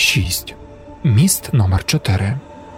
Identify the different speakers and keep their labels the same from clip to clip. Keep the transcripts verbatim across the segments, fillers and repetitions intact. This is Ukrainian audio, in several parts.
Speaker 1: шість. Міст номер чотири.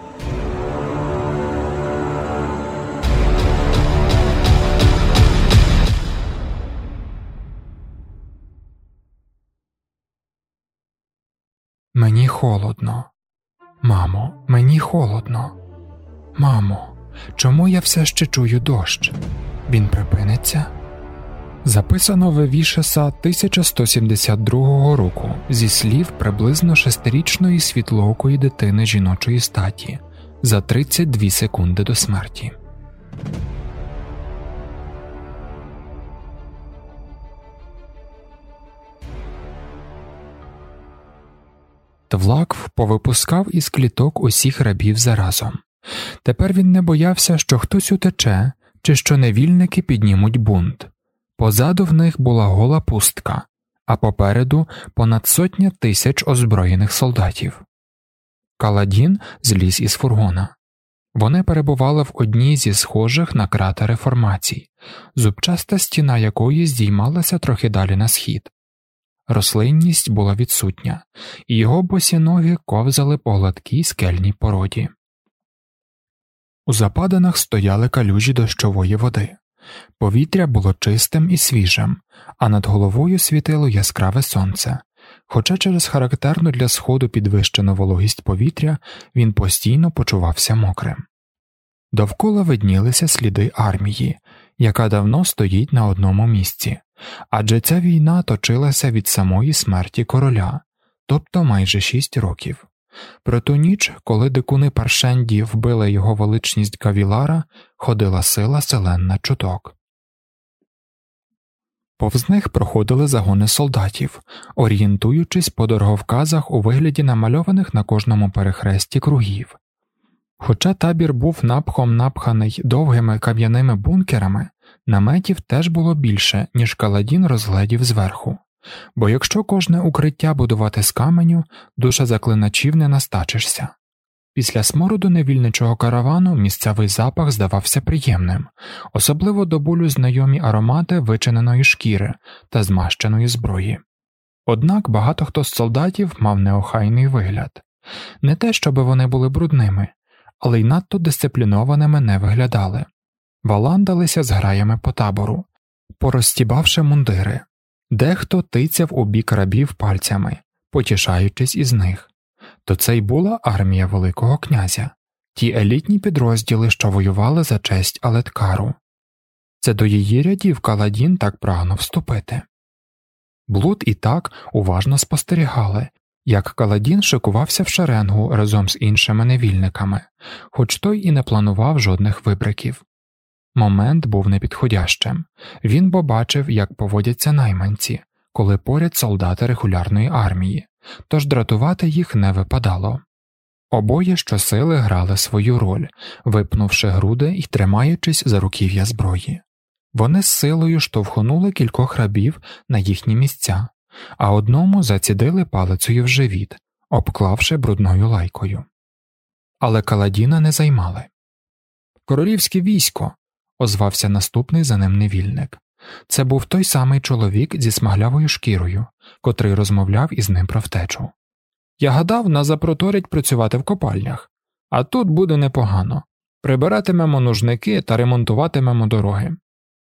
Speaker 1: Мені холодно. Мамо, мені холодно. Мамо, чому я все ще чую дощ? Він припиниться? Записано в Вівішеса тисяча сто сімдесят другого року зі слів приблизно шестирічної світлоокої дитини жіночої статі за тридцять дві секунди до смерті. Твлакв повипускав із кліток усіх рабів заразом. Тепер він не боявся, що хтось утече, чи що невільники піднімуть бунт. Позаду в них була гола пустка, а попереду понад сотня тисяч озброєних солдатів. Каладін зліз із фургона. Вони перебували в одній зі схожих на кратери формацій, зубчаста стіна якої здіймалася трохи далі на схід. Рослинність була відсутня, і його босі ноги ковзали по гладкій скельній породі. У западинах стояли калюжі дощової води. Повітря було чистим і свіжим, а над головою світило яскраве сонце, хоча через характерну для сходу підвищену вологість повітря він постійно почувався мокрим. Довкола виднілися сліди армії, яка давно стоїть на одному місці, адже ця війна точилася від самої смерті короля, тобто майже шість років. Про ту ніч, коли дикуни Паршенді вбили його величність Кавілара, ходила сила селен чуток. Повз них проходили загони солдатів, орієнтуючись по дороговказах у вигляді намальованих на кожному перехресті кругів. Хоча табір був напхом напханий довгими кам'яними бункерами, наметів теж було більше, ніж Каладін розгледів зверху. Бо якщо кожне укриття будувати з каменю, душа заклиначів не настачишся. Після смороду невільничого каравану місцевий запах здавався приємним, особливо до болю знайомі аромати вичиненої шкіри та змащеної зброї. Однак багато хто з солдатів мав неохайний вигляд. Не те, щоб вони були брудними, але й надто дисциплінованими не виглядали. Валандалися з граями по табору, порозстібавши мундири. Дехто тицяв у бік рабів пальцями, потішаючись із них. То це й була армія Великого князя, ті елітні підрозділи, що воювали за честь Алеткару. Це до її рядів Каладін так прагнув вступити. Блуд і так уважно спостерігали, як Каладін шикувався в шеренгу разом з іншими невільниками, хоч той і не планував жодних вибриків. Момент був непідходящим. Він побачив, як поводяться найманці, коли поряд солдати регулярної армії, тож дратувати їх не випадало. Обоє щосили грали свою роль, випнувши груди і тримаючись за руків'я зброї. Вони з силою штовхнули кількох рабів на їхні місця, а одному зацідили палицею в живіт, обклавши брудною лайкою. Але Каладіна не займали. «Королівське військо!» – озвався наступний за ним невільник. Це був той самий чоловік зі смаглявою шкірою, котрий розмовляв із ним про втечу. «Я гадав, нас запроторять працювати в копальнях. А тут буде непогано. Прибиратимемо нужники та ремонтуватимемо дороги».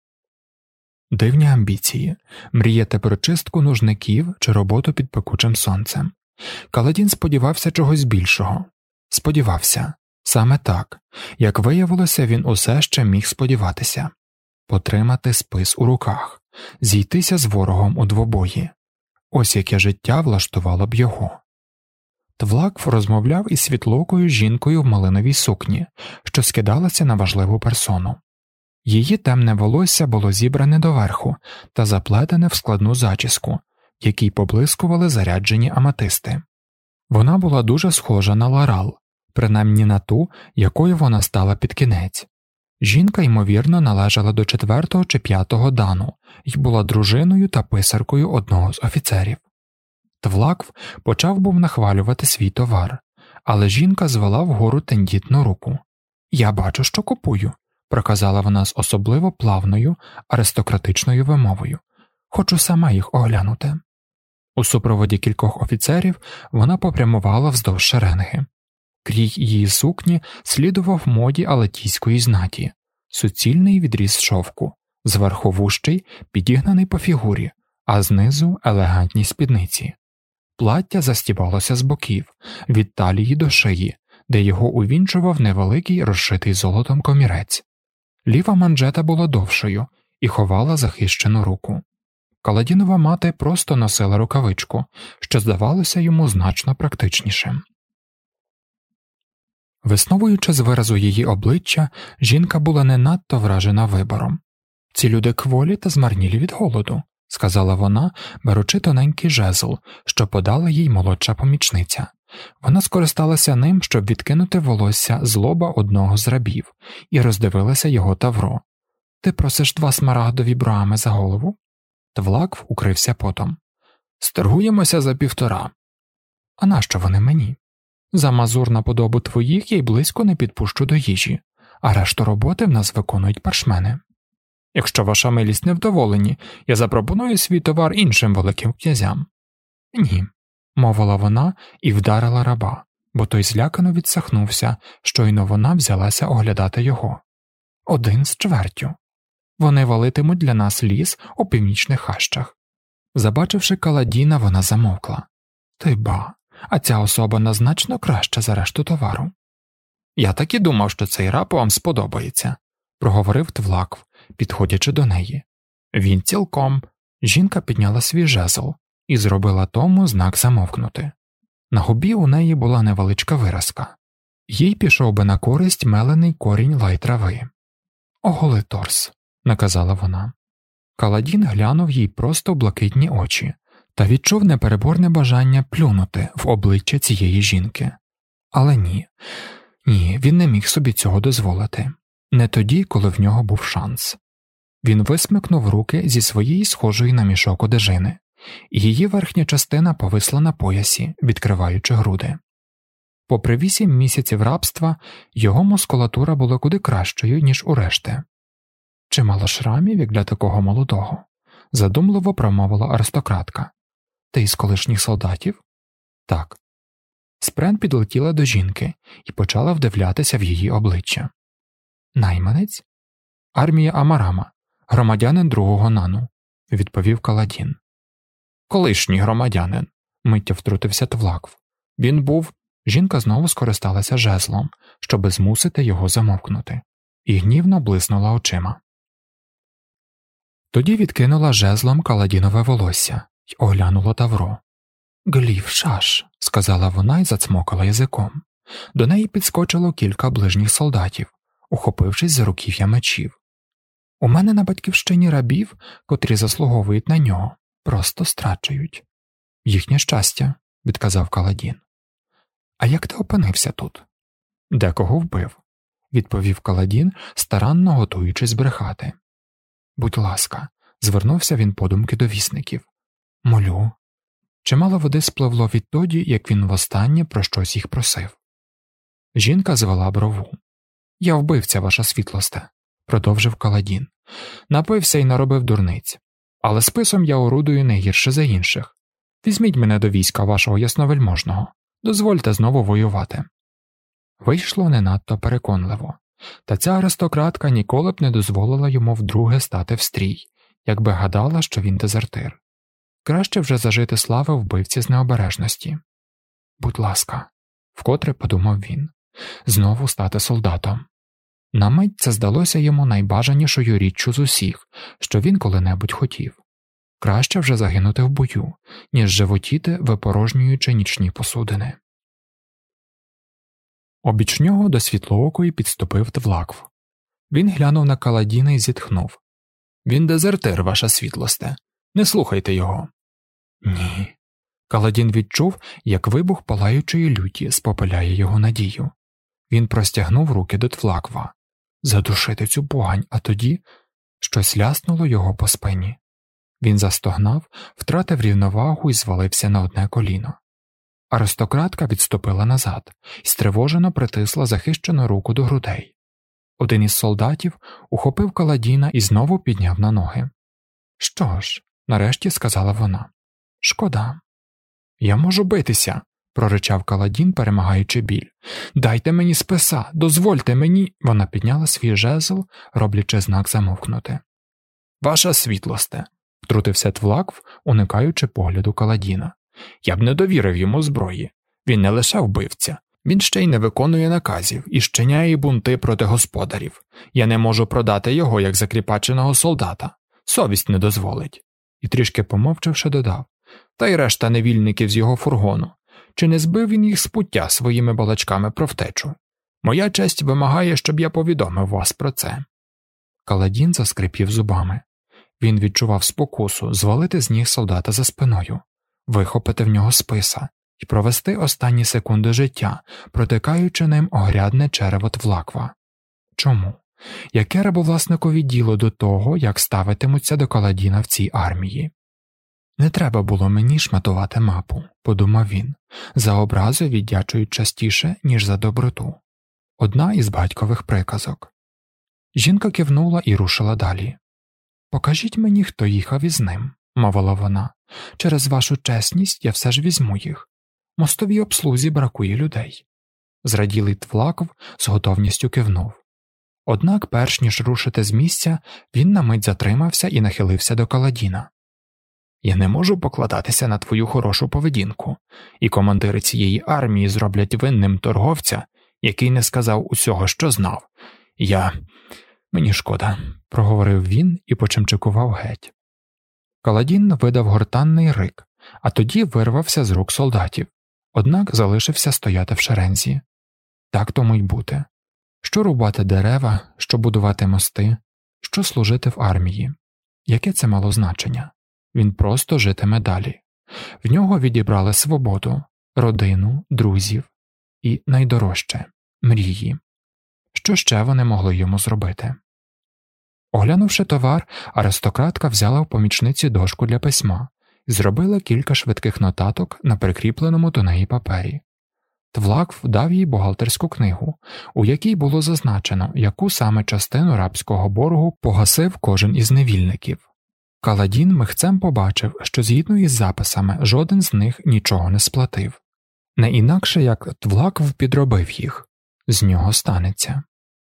Speaker 1: Дивні амбіції – мріяти про чистку нужників чи роботу під пекучим сонцем. Каладін сподівався чогось більшого. Сподівався. Саме так. Як виявилося, він усе ще міг сподіватися. Потримати спис у руках, зійтися з ворогом у двобої. Ось яке життя влаштувало б його. Твлакв розмовляв із світлокою жінкою в малиновій сукні, що скидалася на важливу персону. Її темне волосся було зібране доверху та заплетене в складну зачіску, в якій поблискували заряджені аматисти. Вона була дуже схожа на Ларал, принаймні на ту, якою вона стала під кінець. Жінка, ймовірно, належала до четвертого чи п'ятого дану і була дружиною та писаркою одного з офіцерів. Твлакв почав був нахвалювати свій товар, але жінка звела вгору тендітну руку. «Я бачу, що купую», – проказала вона з особливо плавною, аристократичною вимовою. «Хочу сама їх оглянути». У супроводі кількох офіцерів вона попрямувала вздовж шеренги. Крій її сукні слідував моді алетійської знаті – суцільний відріз шовку, зверху вущий, підігнаний по фігурі, а знизу – елегантні спідниці. Плаття застібалося з боків, від талії до шиї, де його увінчував невеликий розшитий золотом комірець. Ліва манжета була довшою і ховала захищену руку. Каладінова мати просто носила рукавичку, що здавалося йому значно практичнішим. Висновуючи з виразу її обличчя, жінка була не надто вражена вибором. «Ці люди кволі та змарнілі від голоду», – сказала вона, беручи тоненький жезл, що подала їй молодша помічниця. Вона скористалася ним, щоб відкинути волосся з лоба одного з рабів, і роздивилася його тавро. «Ти просиш два смарагдові брами за голову?» Твлакв укрився потом. «Сторгуємося за півтора». «А нащо вони мені? За мазур на подобу твоїх я й близько не підпущу до їжі, а решту роботи в нас виконують паршмени. Якщо ваша милість невдоволені, я запропоную свій товар іншим великим князям». «Ні», – мовила вона і вдарила раба, бо той злякано відсахнувся, щойно вона взялася оглядати його. «Один з чвертю. Вони валитимуть для нас ліс у північних хащах». Забачивши Каладіна, вона замовкла. «Ти ба, а ця особа назначно краща за решту товару». «Я так і думав, що цей раб вам сподобається», – проговорив Твлакв, підходячи до неї. «Він цілком». Жінка підняла свій жезл і зробила тому знак замовкнути. На губі у неї була невеличка виразка. Їй пішов би на користь мелений корінь лай-трави. «Оголи торс», – наказала вона. Каладін глянув їй просто в блакитні очі та відчув непереборне бажання плюнути в обличчя цієї жінки. Але ні, ні, він не міг собі цього дозволити. Не тоді, коли в нього був шанс. Він висмикнув руки зі своєї схожої на мішок одежини, і її верхня частина повисла на поясі, відкриваючи груди. Попри вісім місяців рабства, його мускулатура була куди кращою, ніж у решти. «Чимало шрамів, як для такого молодого», – задумливо промовила аристократка. «Ти із колишніх солдатів?» «Так». Спрен підлетіла до жінки і почала вдивлятися в її обличчя. «Найманець?» «Армія Амарама, громадянин другого нану», – відповів Каладін. «Колишній громадянин», – миттю втрутився Твлакв. «Він був…» Жінка знову скористалася жезлом, щоби змусити його замовкнути, і гнівно блиснула очима. Тоді відкинула жезлом Каладінове волосся й оглянула тавро. «Глів шаш», – сказала вона й зацмокала язиком. До неї підскочило кілька ближніх солдатів, ухопившись за руків'я мечів. «У мене на батьківщині рабів, котрі заслуговують на нього, просто страчують». «Їхнє щастя», – відказав Каладін. «А як ти опинився тут?» «Декого вбив», – відповів Каладін, старанно готуючись брехати. «Будь ласка», – звернувся він подумки до вісників. «Молю». Чимало води спливло відтоді, як він востаннє про щось їх просив. Жінка звела брову. «Я вбивця, ваша світлосте», – продовжив Каладін. «Напився і наробив дурниць. Але списом я орудую не гірше за інших. Візьміть мене до війська вашого ясновельможного. Дозвольте знову воювати». Вийшло не надто переконливо. Та ця аристократка ніколи б не дозволила йому вдруге стати в стрій, якби гадала, що він дезертир. Краще вже зажити слави вбивці з необережності. «Будь ласка», – вкотре подумав він, – знову стати солдатом. На мить це здалося йому найбажанішою річчю з усіх, що він коли-небудь хотів. Краще вже загинути в бою, ніж животіти, випорожнюючи нічні посудини. Обіч нього до світлоокої підступив Твлакв. Він глянув на Каладіна і зітхнув. «Він дезертир, ваша світлосте. Не слухайте його». «Ні». Каладін відчув, як вибух палаючої люті спопиляє його надію. Він простягнув руки до Твлаква. Задушити цю погань, а тоді щось ляснуло його по спині. Він застогнав, втратив рівновагу і звалився на одне коліно. Аристократка відступила назад і стривожено притисла захищену руку до грудей. Один із солдатів ухопив Каладіна і знову підняв на ноги. «Що ж?» – нарешті сказала вона. Шкода. Я можу битися, проричав Каладін, перемагаючи біль. Дайте мені списа, дозвольте мені. Вона підняла свій жезл, роблячи знак замовкнути. Ваша світлосте, втрутився Твлакв, уникаючи погляду Каладіна. Я б не довірив йому зброї. Він не лише вбивця, він ще й не виконує наказів і щиняє бунти проти господарів. Я не можу продати його як закріпаченого солдата. Совість не дозволить. І трішки помовчавши додав. Та й решта невільників з його фургону. Чи не збив він їх з пуття своїми балачками про втечу? Моя честь вимагає, щоб я повідомив вас про це. Каладін заскрипів зубами. Він відчував спокусу звалити з ніг солдата за спиною, вихопити в нього списа і провести останні секунди життя, протикаючи ним огрядне черево Твлаква. Чому? Яке рабовласникові діло до того, як ставитимуться до Каладіна в цій армії? Не треба було мені шматувати мапу, подумав він, за образи віддячують частіше, ніж за доброту. Одна із батькових приказок. Жінка кивнула і рушила далі. «Покажіть мені, хто їхав із ним», – мовила вона. «Через вашу чесність я все ж візьму їх. Мостовій обслузі бракує людей». Зраділий Твлакв з готовністю кивнув. Однак, перш ніж рушити з місця, він на мить затримався і нахилився до Каладіна. «Я не можу покладатися на твою хорошу поведінку, і командири цієї армії зроблять винним торговця, який не сказав усього, що знав. Я... Мені шкода», – проговорив він і почимчикував геть. Каладін видав гортанний рик, а тоді вирвався з рук солдатів, однак залишився стояти в шерензі. Так тому й бути. Що рубати дерева, що будувати мости, що служити в армії. Яке це мало значення? Він просто житиме далі. В нього відібрали свободу, родину, друзів і, найдорожче, мрії. Що ще вони могли йому зробити? Оглянувши товар, аристократка взяла в помічниці дошку для письма і зробила кілька швидких нотаток на прикріпленому до неї папері. Твлакв дав їй бухгалтерську книгу, у якій було зазначено, яку саме частину рабського боргу погасив кожен із невільників. Каладін михцем побачив, що згідно із записами жоден з них нічого не сплатив. Не інакше, як Твлакв підробив їх. З нього станеться.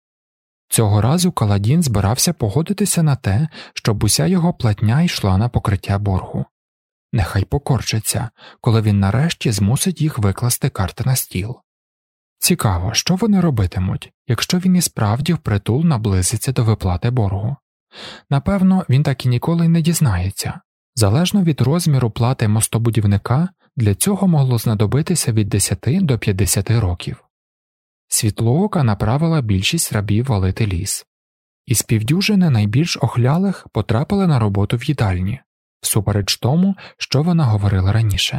Speaker 1: Цього разу Каладін збирався погодитися на те, щоб уся його платня йшла на покриття боргу. Нехай покорчиться, коли він нарешті змусить їх викласти карти на стіл. Цікаво, що вони робитимуть, якщо він і справді впритул наблизиться до виплати боргу. Напевно, він так і ніколи не дізнається. Залежно від розміру плати мостобудівника, для цього могло знадобитися від десяти до п'ятдесяти років. Світлоока направила більшість рабів валити ліс. Із півдюжини найбільш охлялих потрапили на роботу в їдальні, всупереч тому, що вона говорила раніше.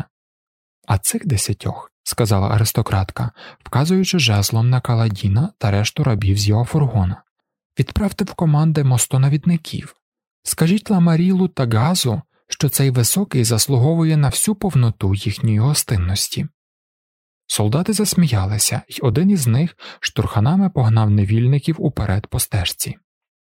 Speaker 1: «А цих десятьох», – сказала аристократка, вказуючи жезлом на Каладіна та решту рабів з його фургона, – «відправте в команди мостонавідників. Скажіть Ламарілу та Газу, що цей високий заслуговує на всю повноту їхньої гостинності». Солдати засміялися, й один із них штурханами погнав невільників уперед по стежці.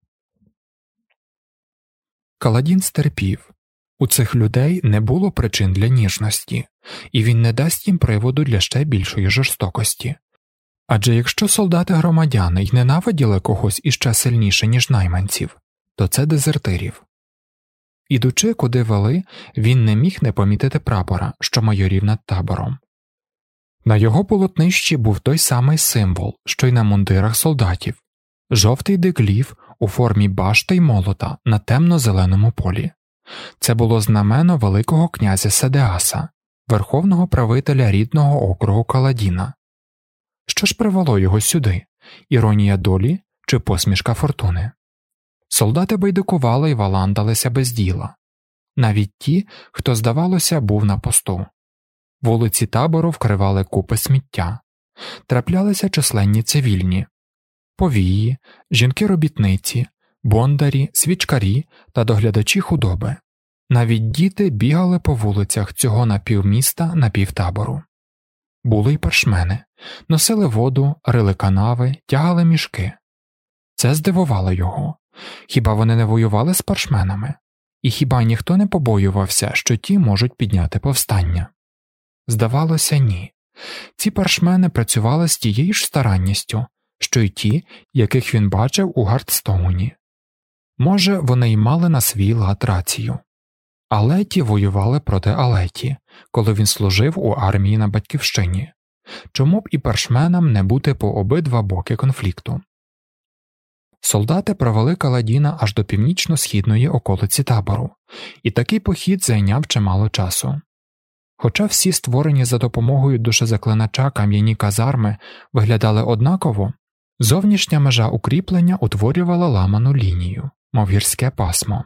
Speaker 1: Каладін стерпів. У цих людей не було причин для ніжності, і він не дасть їм приводу для ще більшої жорстокості. Адже якщо солдати-громадяни й ненавиділи когось іще сильніше, ніж найманців, то це дезертирів. Ідучи, куди вели, він не міг не помітити прапора, що майорів над табором. На його полотнищі був той самий символ, що й на мундирах солдатів – жовтий дигліф у формі башти й молота на темно-зеленому полі. Це було знамено великого князя Седеаса, верховного правителя рідного округу Каладіна. Що ж привело його сюди? Іронія долі чи посмішка фортуни? Солдати байдикували й валандалися без діла. Навіть ті, хто, здавалося, був на посту. Вулиці табору вкривали купи сміття. Траплялися численні цивільні. Повії, жінки-робітниці, бондарі, свічкарі та доглядачі худоби. Навіть діти бігали по вулицях цього напівміста напівтабору. Були й паршмени. Носили воду, рили канави, тягали мішки. Це здивувало його. Хіба вони не воювали з паршменами? І хіба ніхто не побоювався, що ті можуть підняти повстання? Здавалося, ні. Ці паршмени працювали з тією ж старанністю, що й ті, яких він бачив у Гардстоуні. Може, вони й мали на свій лад рацію. Алеті воювали проти Алеті, коли він служив у армії на Батьківщині. Чому б і паршменам не бути по обидва боки конфлікту? Солдати провели Каладіна аж до північно-східної околиці табору, і такий похід зайняв чимало часу. Хоча всі створені за допомогою душезаклинача кам'яні казарми виглядали однаково, зовнішня межа укріплення утворювала ламану лінію, мов гірське пасмо.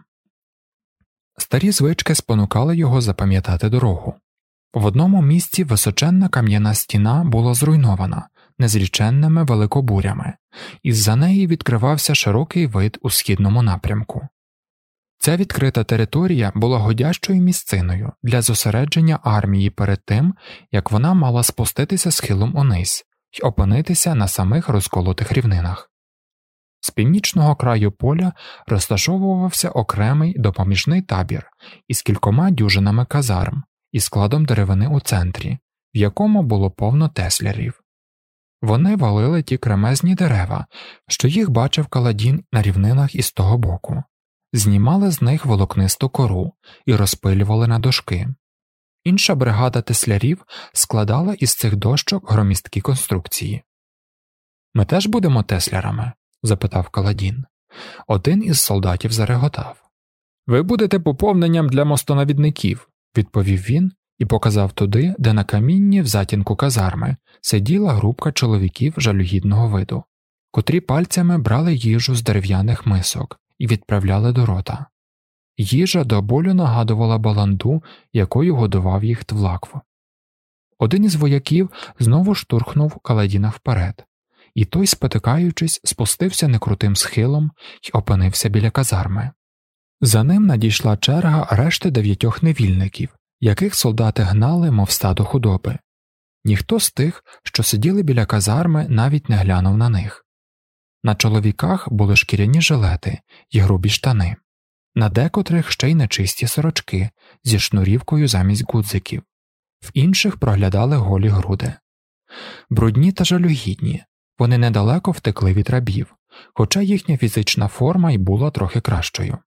Speaker 1: Старі звички спонукали його запам'ятати дорогу. В одному місці височенна кам'яна стіна була зруйнована незліченними великобурями, і з-за неї відкривався широкий вид у східному напрямку. Ця відкрита територія була годящою місциною для зосередження армії перед тим, як вона мала спуститися схилом униз й опинитися на самих розколотих рівнинах. З північного краю поля розташовувався окремий допоміжний табір із кількома дюжинами казарм і складом деревини у центрі, в якому було повно теслярів. Вони валили ті кремезні дерева, що їх бачив Каладін на рівнинах із того боку, знімали з них волокнисту кору і розпилювали на дошки. Інша бригада теслярів складала із цих дощок громісткі конструкції. «Ми теж будемо теслярами?» – запитав Каладін. Один із солдатів зареготав. «Ви будете поповненням для мостонавідників», – відповів він і показав туди, де на камінні в затінку казарми сиділа групка чоловіків жалюгідного виду, котрі пальцями брали їжу з дерев'яних мисок і відправляли до рота. Їжа до болю нагадувала баланду, якою годував їх Твлакв. Один із вояків знову штурхнув Каладіна вперед, і той, спотикаючись, спустився некрутим схилом й опинився біля казарми. За ним надійшла черга решти дев'ятьох невільників, яких солдати гнали, мов стадо худоби. Ніхто з тих, що сиділи біля казарми, навіть не глянув на них. На чоловіках були шкіряні жилети й грубі штани, на декотрих ще й нечисті сорочки зі шнурівкою замість гудзиків, в інших проглядали голі груди. Брудні та жалюгідні, вони недалеко втекли від рабів, хоча їхня фізична форма й була трохи кращою.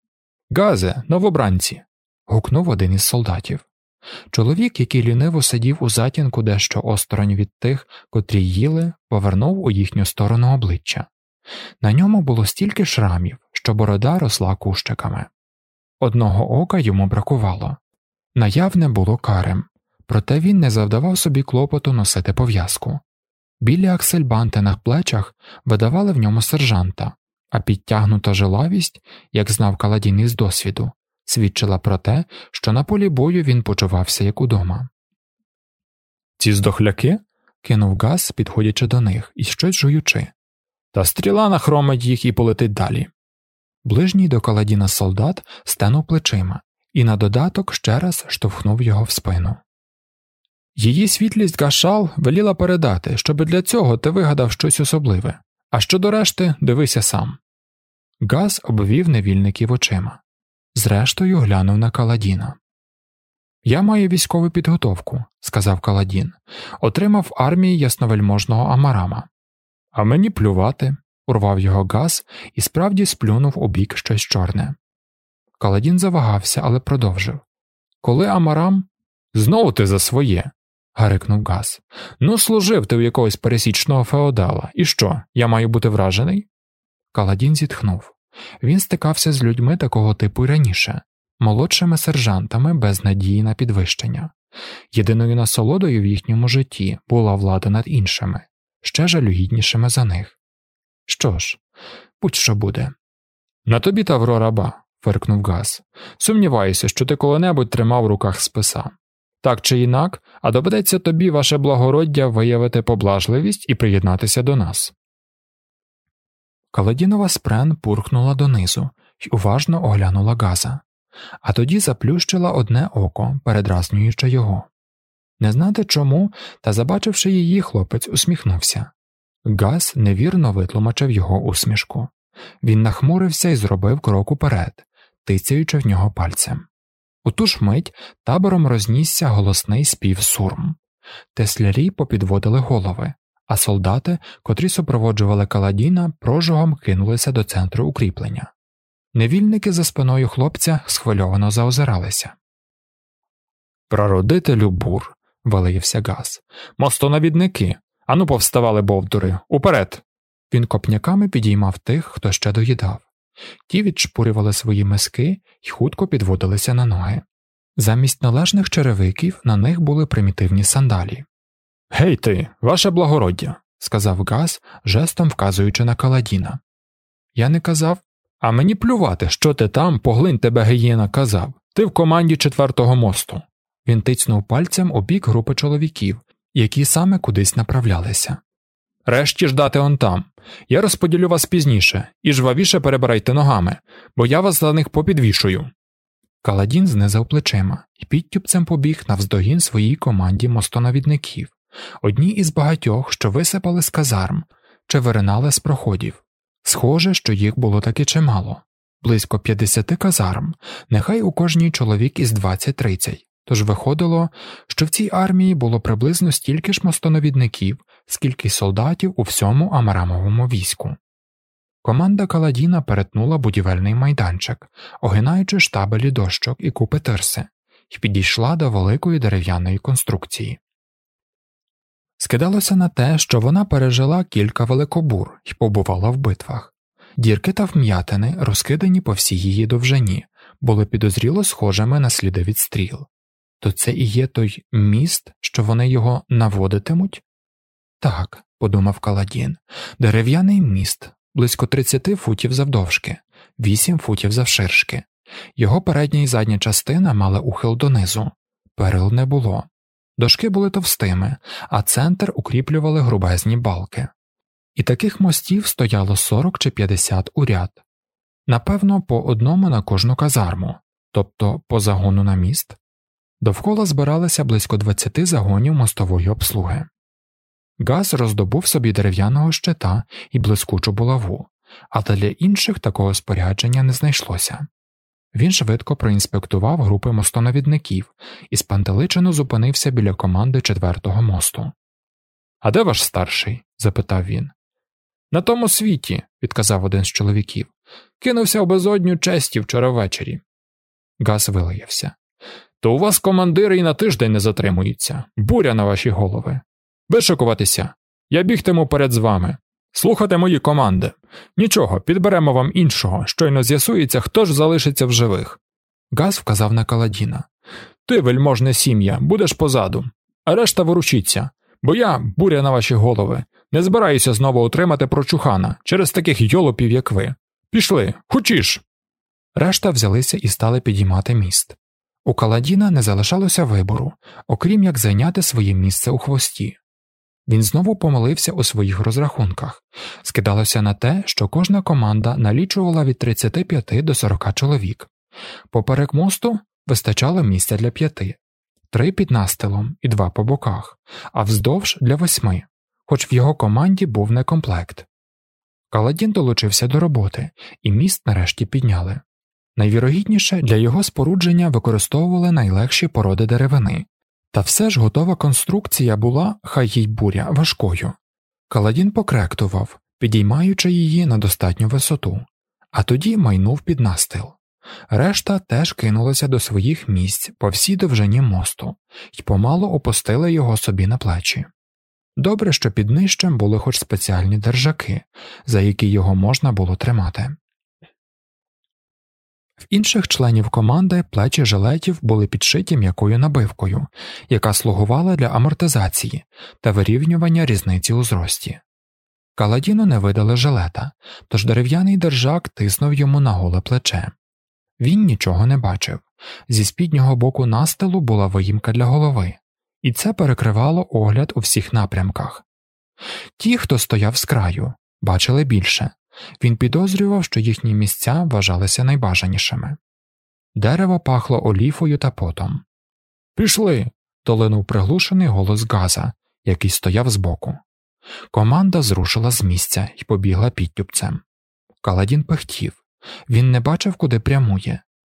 Speaker 1: «Газе, новобранці!» – гукнув один із солдатів. Чоловік, який ліниво сидів у затінку дещо осторонь від тих, котрі їли, повернув у їхню сторону обличчя. На ньому було стільки шрамів, що борода росла кущиками. Одного ока йому бракувало. Наявне було карем, проте він не завдавав собі клопоту носити пов'язку. Білі аксельбанти на плечах видавали в ньому сержанта, а підтягнута жилавість, як знав Каладін із досвіду, свідчила про те, що на полі бою він почувався як удома. «Ці здохляки?» – кинув Газ, підходячи до них і щось жуючи. «Та стріла нахромить їх і полетить далі». Ближній до Каладіна солдат стенув плечима і на додаток ще раз штовхнув його в спину. «Її світлість Гашал веліла передати, щоб для цього ти вигадав щось особливе, а щодо решти дивися сам». Газ обвів невільників очима. Зрештою глянув на Каладіна. «Я маю військову підготовку», – сказав Каладін. «Отримав в армії ясновельможного Амарама». «А мені плювати», – урвав його Газ і справді сплюнув у бік щось чорне. Каладін завагався, але продовжив. «Коли Амарам?» «Знову ти за своє», – гарикнув Газ. «Ну, служив ти у якогось пересічного феодала. І що, я маю бути вражений?» Каладін зітхнув. Він стикався з людьми такого типу й раніше, молодшими сержантами без надії на підвищення. Єдиною насолодою в їхньому житті була влада над іншими, ще жалюгіднішими за них. Що ж, будь-що буде. «На тобі тавро раба», – фиркнув Газ. «Сумніваюся, що ти коли-небудь тримав в руках списа. Так чи інак, а доведеться тобі, ваше благороддя, виявити поблажливість і приєднатися до нас». Каладінова спрен пурхнула донизу й уважно оглянула Газа, а тоді заплющила одне око, передразнюючи його. Не знати чому, та забачивши її, хлопець усміхнувся. Газ невірно витлумачив його усмішку. Він нахмурився і зробив крок уперед, тицяючи в нього пальцем. У ту ж мить табором рознісся голосний спів сурм. Теслярі попідводили голови, а солдати, котрі супроводжували Каладіна, прожогом кинулися до центру укріплення. Невільники за спиною хлопця схвильовано заозиралися. «Прародителю бур!» – вилився Газ. «Мостонавідники! Ану повставали, бовдури! Уперед!» Він копняками підіймав тих, хто ще доїдав. Ті відшпурювали свої миски й хутко підводилися на ноги. Замість належних черевиків на них були примітивні сандалі. «Гей ти, ваше благороддя!» – сказав Газ, жестом вказуючи на Каладіна. «Я не казав, а мені плювати, що ти там, поглинь тебе гієна, казав. Ти в команді четвертого мосту». Він тицнув пальцем у бік групи чоловіків, які саме кудись направлялися. «Решті ждати он там. Я розподілю вас пізніше, і жвавіше перебирайте ногами, бо я вас за них попідвішую». Каладін знизав плечима і підтюпцем побіг навздогін своїй команді мостонавідників, одні із багатьох, що висипали з казарм, чи виринали з проходів. Схоже, що їх було таки чимало. Близько п'ятдесяти казарм, нехай у кожній чоловік із двадцять-тридцять. Тож виходило, що в цій армії було приблизно стільки ж мостонавідників, скільки солдатів у всьому Амарамовому війську. Команда Каладіна перетнула будівельний майданчик, огинаючи штабелі дощок і купи тирси, і підійшла до великої дерев'яної конструкції. Скидалося на те, що вона пережила кілька великобур і побувала в битвах. Дірки та вм'ятини, розкидані по всій її довжині, були підозріло схожими на сліди від стріл. То це і є той міст, що вони його наводитимуть? Так, подумав Каладін, дерев'яний міст, близько тридцяти футів завдовжки, вісім футів завширшки. Його передня і задня частина мали ухил донизу. Перил не було. Дошки були товстими, а центр укріплювали грубезні балки. І таких мостів стояло сорок чи п'ятдесят у ряд. Напевно, по одному на кожну казарму, тобто по загону на міст. Довкола збиралися близько двадцяти загонів мостової обслуги. Газ роздобув собі дерев'яного щита і блискучу булаву, але для інших такого спорядження не знайшлося. Він швидко проінспектував групи мостонавідників і спантеличено зупинився біля команди четвертого мосту. «А де ваш старший?» – запитав він. «На тому світі», – відказав один з чоловіків. «Кинувся в безодню честі вчора ввечері». Газ вилаявся. «То у вас командири і на тиждень не затримуються. Буря на ваші голови. Вишикуватися. Я бігтиму перед з вами. Слухати мої команди. Нічого, підберемо вам іншого, щойно з'ясується, хто ж залишиться в живих». Газ вказав на Каладіна. «Ти, вельможне сім'я, будеш позаду. А решта ворушіться. Бо я, буря на ваші голови, не збираюся знову отримати прочухана через таких йолопів, як ви. Пішли, хочеш!» Решта взялися і стали підіймати міст. У Каладіна не залишалося вибору, окрім як зайняти своє місце у хвості. Він знову помилився у своїх розрахунках. Скидалося на те, що кожна команда налічувала від тридцяти п'яти до сорока чоловік. Поперек мосту вистачало місця для п'яти. Три під настилом і два по боках, а вздовж для восьми, хоч в його команді був некомплект. Каладін долучився до роботи, і міст нарешті підняли. Найвірогідніше, для його спорудження використовували найлегші породи деревини. Та все ж готова конструкція була, хай їй буря, важкою. Каладін покректував, підіймаючи її на достатню висоту, а тоді майнув під настил. Решта теж кинулася до своїх місць по всій довжині мосту й помалу опустили його собі на плечі. Добре, що під нижчем були хоч спеціальні держаки, за які його можна було тримати. В інших членів команди плечі жилетів були підшиті м'якою набивкою, яка слугувала для амортизації та вирівнювання різниці у зрості. Каладіну не видали жилета, тож дерев'яний держак тиснув йому на голе плече. Він нічого не бачив. Зі спіднього боку настилу була виїмка для голови, і це перекривало огляд у всіх напрямках. Ті, хто стояв з краю, бачили більше. Він підозрював, що їхні місця вважалися найбажанішими. Дерево пахло оліфою та потом. «Пішли!» – долинув приглушений голос Газа, який стояв збоку. Команда зрушила з місця і побігла підтюпцем. Каладін пихтів. Він не бачив, куди прямує,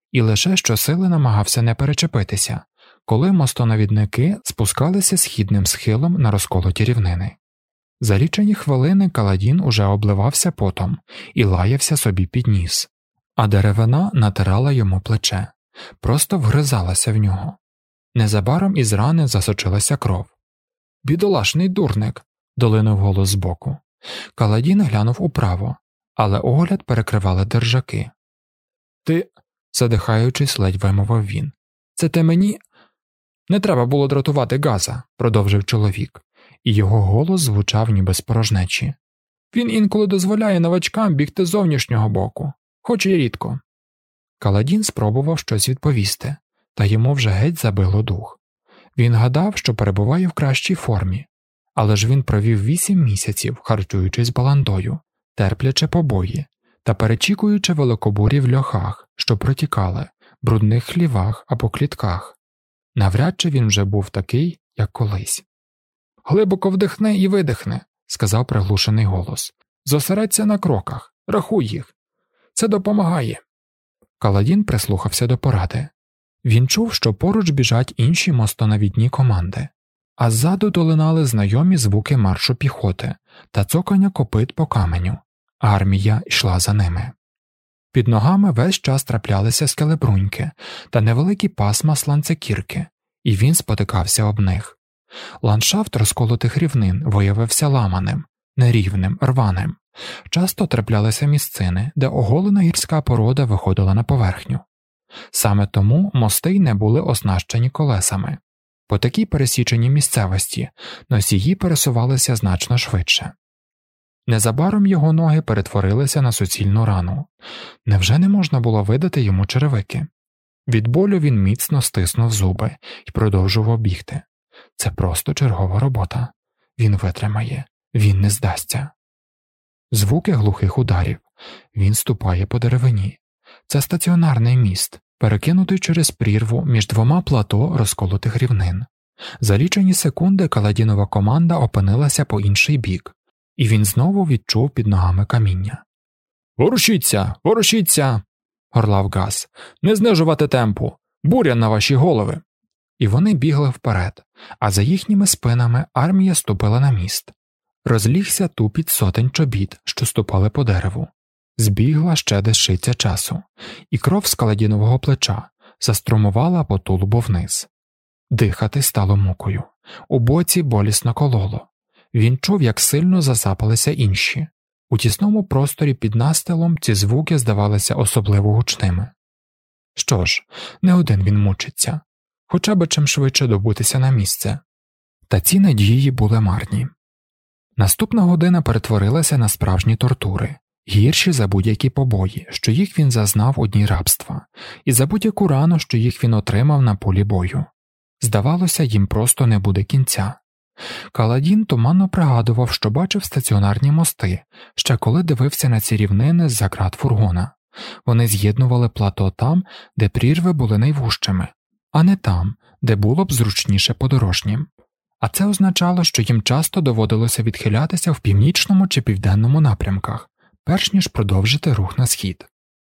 Speaker 1: і лише щосили намагався не перечепитися, коли мостонавідники спускалися східним схилом на розколоті рівнини. За лічені хвилини Каладін уже обливався потом і лаявся собі під ніс, а деревина натирала йому плече, просто вгризалася в нього. Незабаром із рани засочилася кров. «Бідолашний дурник!» – долинув голос збоку. Каладін глянув управо, але огляд перекривали держаки. «Ти...» – задихаючись, ледь вимовив він. «Це ти мені...» «Не треба було дратувати Газа», – продовжив чоловік, і його голос звучав ніби з порожнечі. «Він інколи дозволяє новачкам бігти з зовнішнього боку, хоч і рідко». Каладін спробував щось відповісти, та йому вже геть забило дух. Він гадав, що перебуває в кращій формі, але ж він провів вісім місяців, харчуючись баландою, терплячи побої та перечікуючи великобурі в льохах, що протікали, брудних хлівах або клітках. Навряд чи він вже був такий, як колись. «Глибоко вдихни і видихни», – сказав приглушений голос. «Зосередься на кроках, рахуй їх. Це допомагає». Каладін прислухався до поради. Він чув, що поруч біжать інші мостонавідні команди, а ззаду долинали знайомі звуки маршу піхоти та цокання копит по каменю. Армія йшла за ними. Під ногами весь час траплялися скелебруньки та невеликі пасма сланцекірки, і він спотикався об них. Ландшафт розколотих рівнин виявився ламаним, нерівним, рваним. Часто траплялися місцини, де оголена гірська порода виходила на поверхню. Саме тому мости й не були оснащені колесами. По такій пересіченій місцевості носії пересувалися значно швидше. Незабаром його ноги перетворилися на суцільну рану. Невже не можна було видати йому черевики? Від болю він міцно стиснув зуби і продовжував бігти. Це просто чергова робота. Він витримає, він не здасться. Звуки глухих ударів. Він ступає по деревині. Це стаціонарний міст, перекинутий через прірву між двома плато розколотих рівнин. За лічені секунди Каладінова команда опинилася по інший бік, і він знову відчув під ногами каміння. «Ворушіться! Ворушіться!» – горлав Газ. «Не знижувати темпу! Буря на ваші голови!» І вони бігли вперед, а за їхніми спинами армія ступила на міст. Розлігся тупіт сотень чобіт, що ступали по дереву. Збігла ще дещиця часу, і кров з Каладінового плеча заструмувала по тулубу вниз. Дихати стало мукою. У боці болісно кололо. Він чув, як сильно засапалися інші. У тісному просторі під настилом ці звуки здавалися особливо гучними. Що ж, не один він мучиться. Хоча б чим швидше добутися на місце. Та ці надії були марні. Наступна година перетворилася на справжні тортури, гірші за будь-які побої, що їх він зазнав у дні рабства, і за будь-яку рану, що їх він отримав на полі бою. Здавалося, їм просто не буде кінця. Каладін туманно пригадував, що бачив стаціонарні мости, ще коли дивився на ці рівнини з-за крат фургона. Вони з'єднували плато там, де прірви були найвужчими, а не там, де було б зручніше подорожнім. А це означало, що їм часто доводилося відхилятися в північному чи південному напрямках, перш ніж продовжити рух на схід.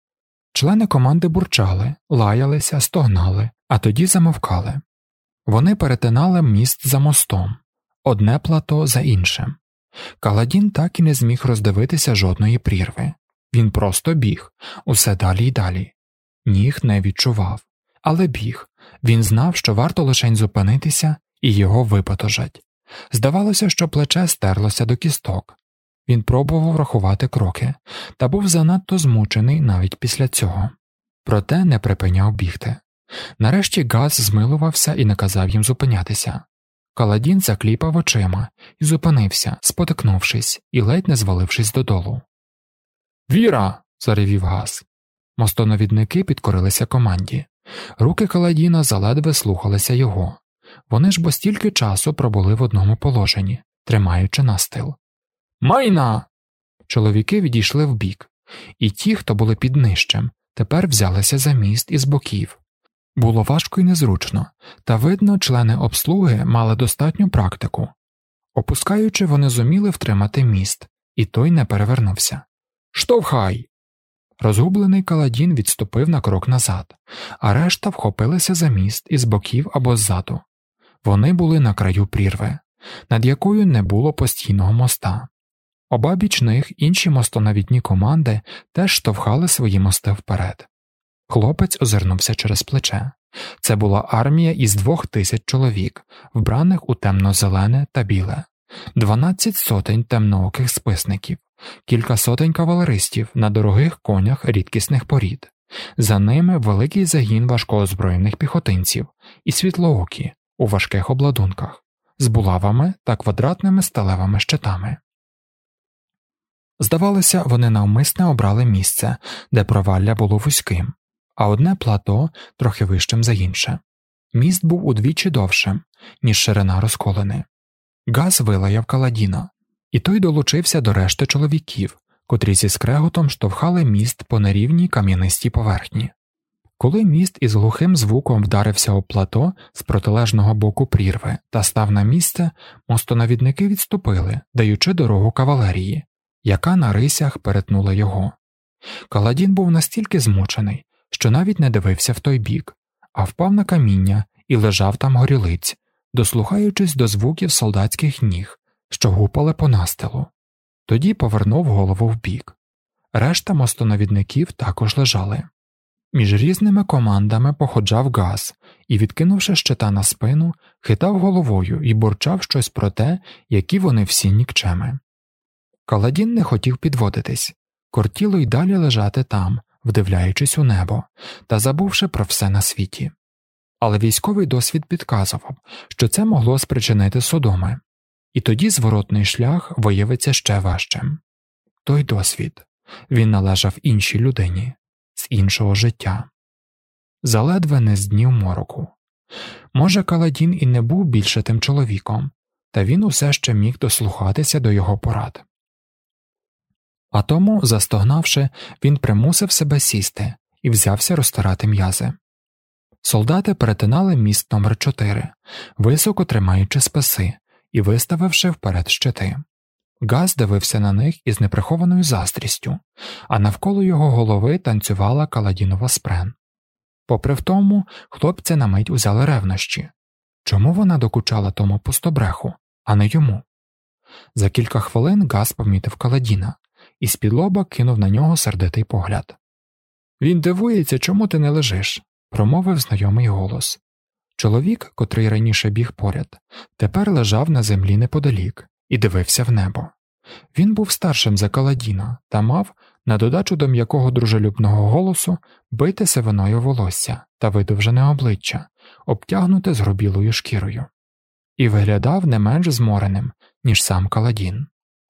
Speaker 1: Члени команди бурчали, лаялися, стогнали, а тоді замовкали. Вони перетинали міст за мостом, одне плато за іншим. Каладін так і не зміг роздивитися жодної прірви. Він просто біг, усе далі й далі. Ніг не відчував, але біг. Він знав, що варто лишень зупинитися, і його випотожать. Здавалося, що плече стерлося до кісток. Він пробував рахувати кроки, та був занадто змучений навіть після цього. Проте не припиняв бігти. Нарешті Газ змилувався і наказав їм зупинятися. Каладін закліпав очима і зупинився, спотикнувшись і ледь не звалившись додолу. «Віра!» – заревів Газ. Мостонавідники підкорилися команді. Руки Каладіна заледве слухалися його. Вони ж бо стільки часу пробули в одному положенні, тримаючи настил. «Майна!» Чоловіки відійшли вбік, і ті, хто були під нижчем, тепер взялися за міст із боків. Було важко і незручно, та, видно, члени обслуги мали достатню практику. Опускаючи, вони зуміли втримати міст, і той не перевернувся. «Штовхай!» Розгублений Каладін відступив на крок назад, а решта вхопилися за міст із боків або ззаду. Вони були на краю прірви, над якою не було постійного моста. Обабіч них інші мостонавідні команди теж штовхали свої мости вперед. Хлопець озирнувся через плече. Це була армія із двох тисяч чоловік, вбраних у темно-зелене та біле, дванадцять сотень темнооких списників, кілька сотень кавалеристів на дорогих конях рідкісних порід. За ними великий загін важкоозброєних піхотинців і світлоокі у важких обладунках, з булавами та квадратними сталевими щитами. Здавалося, вони навмисне обрали місце, де провалля було вузьким, а одне плато трохи вищим за інше. Міст був удвічі довшим, ніж ширина розколини. Газ вилаяв Каладіна, і той долучився до решти чоловіків, котрі зі скреготом штовхали міст по нерівній кам'янистій поверхні. Коли міст із глухим звуком вдарився об плато з протилежного боку прірви та став на місце, мостонавідники відступили, даючи дорогу кавалерії, яка на рисях перетнула його. Каладін був настільки змучений, що навіть не дивився в той бік, а впав на каміння і лежав там горілиць, дослухаючись до звуків солдатських ніг, що гупали по настилу. Тоді повернув голову вбік. Решта мостонавідників також лежали. Між різними командами походжав Газ і, відкинувши щита на спину, хитав головою і бурчав щось про те, які вони всі нікчеми. Каладін не хотів підводитись, кортіло й далі лежати там, вдивляючись у небо та забувши про все на світі. Але військовий досвід підказував, що це могло спричинити судоми, і тоді зворотний шлях виявиться ще важчим. Той досвід, він належав іншій людині, з іншого життя. Заледве не з днів мороку. Може, Каладін і не був більше тим чоловіком, та він усе ще міг дослухатися до його порад. А тому, застогнавши, він примусив себе сісти і взявся розтирати м'язи. Солдати перетинали міст номер чотири, високо тримаючи списи і виставивши вперед щити. Газ дивився на них із неприхованою заздрістю, а навколо його голови танцювала Каладінова спрен. Попри в тому, хлопця на мить узяли ревнощі. Чому вона докучала тому пустобреху, а не йому? За кілька хвилин Газ помітив Каладіна і з-під лоба кинув на нього сердитий погляд. «Він дивується, чому ти не лежиш», – промовив знайомий голос. Чоловік, котрий раніше біг поряд, тепер лежав на землі неподалік і дивився в небо. Він був старшим за Каладіна та мав, на додачу до м'якого дружелюбного голосу, бите сивиною волосся та видовжене обличчя, обтягнуте згрубілою шкірою. І виглядав не менш змореним, ніж сам Каладін.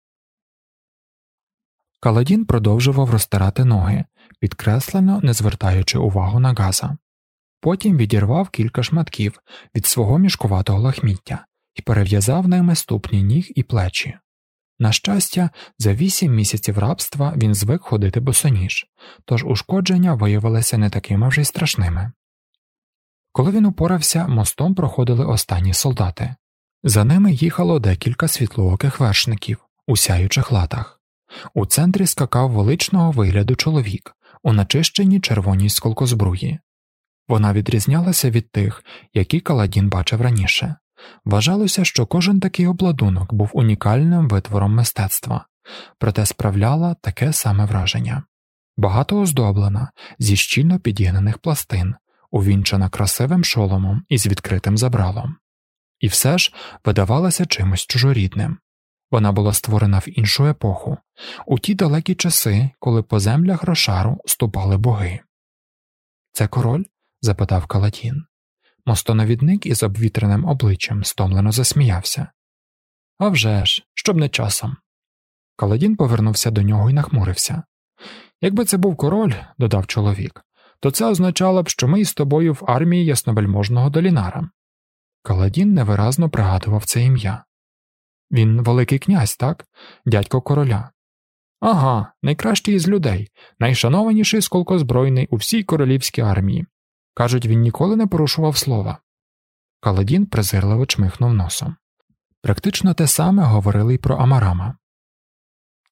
Speaker 1: Каладін продовжував розтирати ноги, підкреслено не звертаючи увагу на Газа. Потім відірвав кілька шматків від свого мішкуватого лахміття і перев'язав ними ступні ніг і плечі. На щастя, за вісім місяців рабства він звик ходити босоніж, тож ушкодження виявилися не такими вже й страшними. Коли він упорався, мостом проходили останні солдати. За ними їхало декілька світлооких вершників у сяючих латах. У центрі скакав величного вигляду чоловік у начищеній червоній сколкозбруї. Вона відрізнялася від тих, які Каладін бачив раніше. Вважалося, що кожен такий обладунок був унікальним витвором мистецтва, проте справляла таке саме враження. Багато оздоблена, зі щільно підігнаних пластин, увінчана красивим шоломом із відкритим забралом. І все ж видавалася чимось чужорідним. Вона була створена в іншу епоху, у ті далекі часи, коли по землях Рошару ступали боги. «Це король?» – запитав Каладін. Мостонавідник із обвітреним обличчям стомлено засміявся. «А вже ж, щоб не часом». Каладін повернувся до нього і нахмурився. «Якби це був король, – додав чоловік, – то це означало б, що ми із тобою в армії ясновельможного Долінара». Каладін невиразно пригадував це ім'я. «Він великий князь, так? Дядько короля». «Ага, найкращий із людей, найшанованіший сколкозбройний у всій королівській армії. Кажуть, він ніколи не порушував слова». Каладін презирливо чмихнув носом. Практично те саме говорили й про Амарама.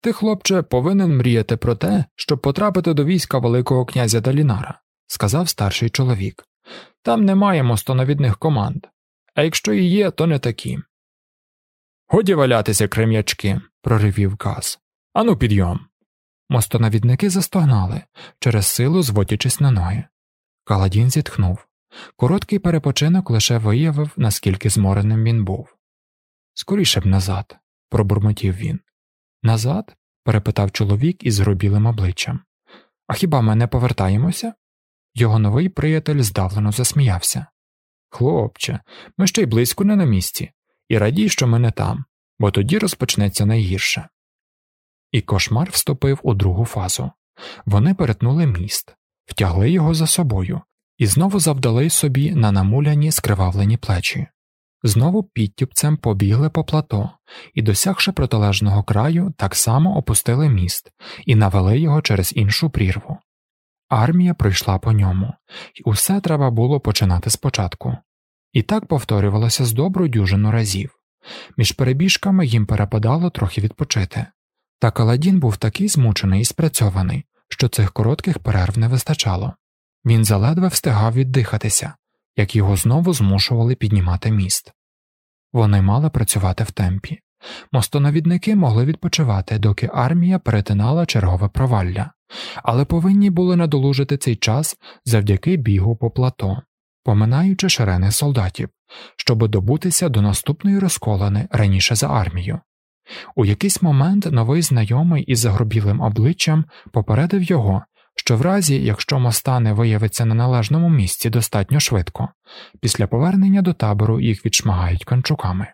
Speaker 1: «Ти, хлопче, повинен мріяти про те, щоб потрапити до війська великого князя Далінара», – сказав старший чоловік. «Там немає мостоновідних команд, а якщо і є, то не такі». «Годі валятися, крем'ячки», – проривів Газ. «Ану, підйом». Мостоновідники застогнали, через силу зводячись на ноги. Каладін зітхнув. Короткий перепочинок лише виявив, наскільки змореним він був. «Скоріше б назад», – пробурмотів він. «Назад?» – перепитав чоловік із згрубілим обличчям. «А хіба ми не повертаємося?» Його новий приятель здавлено засміявся. «Хлопче, ми ще й близько не на місці, і радій, що ми не там, бо тоді розпочнеться найгірше». І кошмар вступив у другу фазу. Вони перетнули міст, втягли його за собою і знову завдали собі на намуляні скривавлені плечі. Знову підтюпцем побігли по плато і, досягши протилежного краю, так само опустили міст і навели його через іншу прірву. Армія пройшла по ньому, і усе треба було починати спочатку. І так повторювалося з добру дюжину разів. Між перебіжками їм перепадало трохи відпочити. Та Каладін був такий змучений і спрацьований, що цих коротких перерв не вистачало. Він заледве встигав віддихатися, як його знову змушували піднімати міст. Вони мали працювати в темпі. Мостоновідники могли відпочивати, доки армія перетинала чергове провалля, але повинні були надолужити цей час завдяки бігу по плато, поминаючи шерени солдатів, щоб добутися до наступної розколини раніше за армію. У якийсь момент новий знайомий із загрубілим обличчям попередив його, що в разі, якщо моста не виявиться на належному місці достатньо швидко, після повернення до табору їх відшмагають канчуками.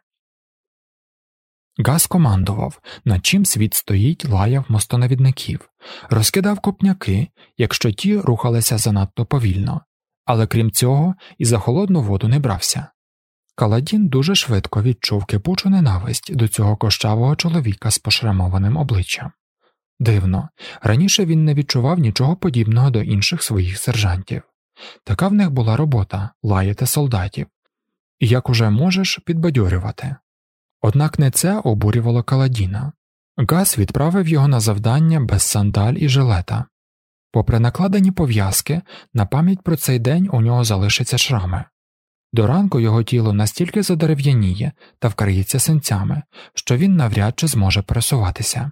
Speaker 1: Газ командував, над чим світ стоїть, лаяв мостоновідників, розкидав копняки, якщо ті рухалися занадто повільно, але крім цього і за холодну воду не брався. Каладін дуже швидко відчув кипучу ненависть до цього кощавого чоловіка з пошрамованим обличчям. Дивно, раніше він не відчував нічого подібного до інших своїх сержантів. Така в них була робота – лаяти солдатів. І як уже можеш, підбадьорювати. Однак не це обурювало Каладіна. Газ відправив його на завдання без сандаль і жилета. Попри накладені пов'язки, на пам'ять про цей день у нього залишаться шрами. До ранку його тіло настільки задерев'яніє та вкриється синцями, що він навряд чи зможе пересуватися.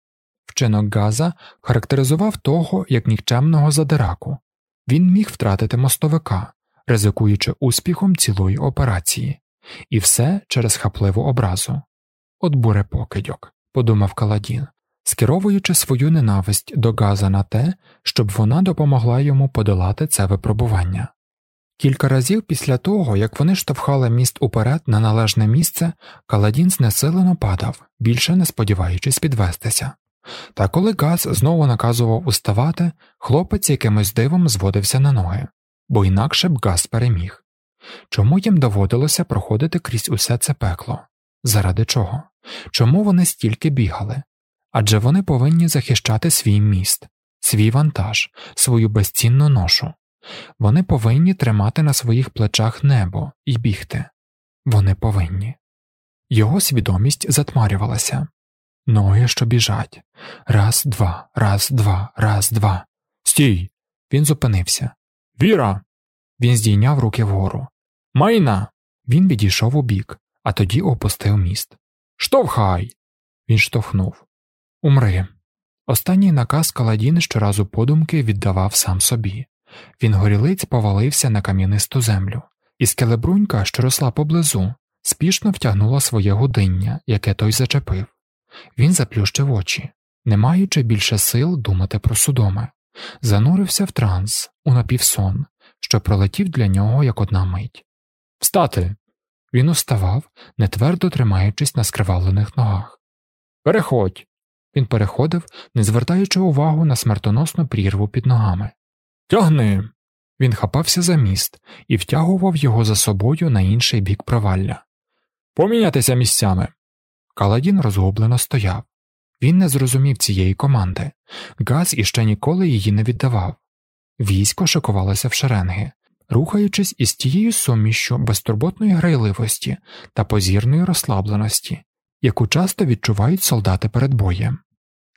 Speaker 1: Вчинок Газа характеризував того як нікчемного задираку. Він міг втратити мостовика, ризикуючи успіхом цілої операції. І все через хапливу образу. «От бурепокидьок», – подумав Каладін, скеровуючи свою ненависть до Газа на те, щоб вона допомогла йому подолати це випробування. Кілька разів після того, як вони штовхали міст уперед на належне місце, Каладін знесилено падав, більше не сподіваючись підвестися. Та коли Газ знову наказував уставати, хлопець якимось дивом зводився на ноги, бо інакше б Газ переміг. Чому їм доводилося проходити крізь усе це пекло? Заради чого? Чому вони стільки бігали? Адже вони повинні захищати свій міст, свій вантаж, свою безцінну ношу. Вони повинні тримати на своїх плечах небо і бігти. Вони повинні. Його свідомість затмарювалася. Ноги, що біжать. Раз, два, раз, два, раз, два. «Стій!» Він зупинився. «Віра!» Він здійняв руки вгору. «Майна!» Він відійшов убік, а тоді опустив міст. «Штовхай!» Він штовхнув. «Умри!» Останній наказ Каладін щоразу подумки віддавав сам собі. Він горілиць повалився на кам'янисту землю, і скелебрунька, що росла поблизу, спішно втягнула своє гудиння, яке той зачепив. Він заплющив очі, не маючи більше сил думати про судоми. Занурився в транс, у напівсон, що пролетів для нього як одна мить. «Встати!» Він уставав, нетвердо тримаючись на скривавлених ногах. «Переходь!» Він переходив, не звертаючи увагу на смертоносну прірву під ногами. «Тягни!» Він хапався за міст і втягував його за собою на інший бік провалля. «Помінятися місцями!» Каладін розгублено стояв. Він не зрозумів цієї команди. Газ іще ніколи її не віддавав. Військо шикувалося в шеренги, рухаючись із тією сумішшю безтурботної грайливості та позірної розслабленості, яку часто відчувають солдати перед боєм.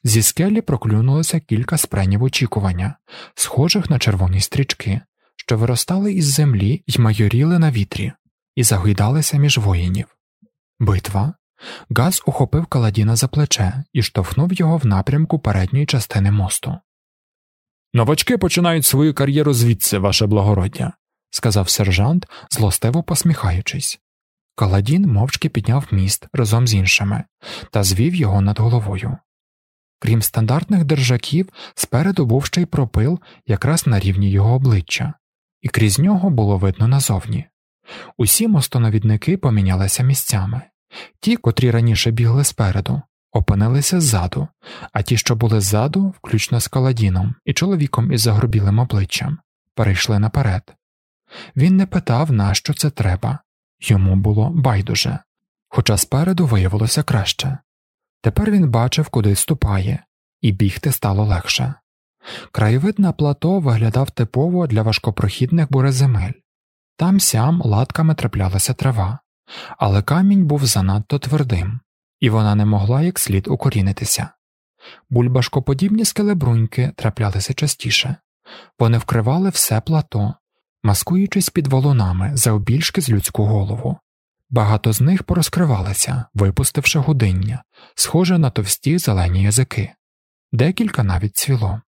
Speaker 1: Зі скелі проклюнулося кілька спренів очікування, схожих на червоні стрічки, що виростали із землі й майоріли на вітрі, і загойдалися між воїнів. Битва. Газ ухопив Каладіна за плече і штовхнув його в напрямку передньої частини мосту. «Новачки починають свою кар'єру звідси, ваше благороддя», – сказав сержант, злостиво посміхаючись. Каладін мовчки підняв міст разом з іншими та звів його над головою. Крім стандартних держаків, спереду був ще й пропил якраз на рівні його обличчя, і крізь нього було видно назовні. Усі мостонавідники помінялися місцями. Ті, котрі раніше бігли спереду, опинилися ззаду, а ті, що були ззаду, включно з Каладіном і чоловіком із загрубілим обличчям, перейшли наперед. Він не питав, нащо це треба. Йому було байдуже. Хоча спереду виявилося краще. Тепер він бачив, куди ступає, і бігти стало легше. Краєвид на плато виглядав типово для важкопрохідних буреземель. Там-сям латками траплялася трава, але камінь був занадто твердим, і вона не могла як слід укорінитися. Бульбашкоподібні скелебруньки траплялися частіше. Вони вкривали все плато, маскуючись під валунами завбільшки з людську голову. Багато з них порозкривалися, випустивши гудиння, схоже на товсті зелені язики. Декілька навіть цвіло.